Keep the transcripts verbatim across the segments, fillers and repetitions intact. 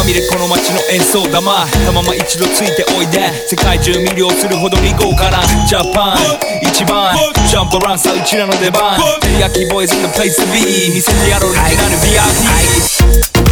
まみれこの街の演奏玉たまま一度ついておいで世界中魅了するほどに豪華なジャパン一番ジャンプアランさあうちらの出番テリヤキボーイズ in the place to be 見せてやろうオリジナル ブイアイピー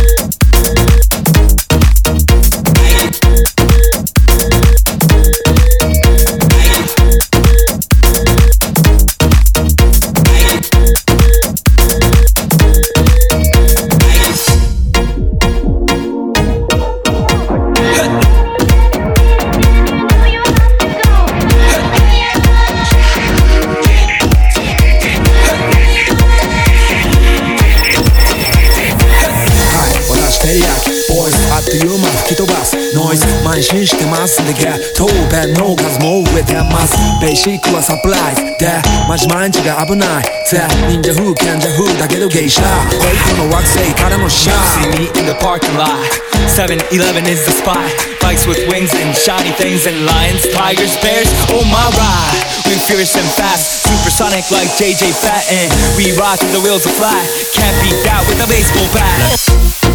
ボイスあっという間吹き飛ばすノイズ慢心してますんでゲットペンの数も増えてますベーシックはサプライズでマジ毎日が危ないぜ忍者風賢者風だけどゲイシャベイトの惑星からのシャー See me in the parking lot seven eleven is the spot Bikes with wings and shiny things and lions, tigers, bears, oh my ride We furious and fast, supersonic like J J Fat And we ride till the wheels are flat Can't beat that with a baseball bat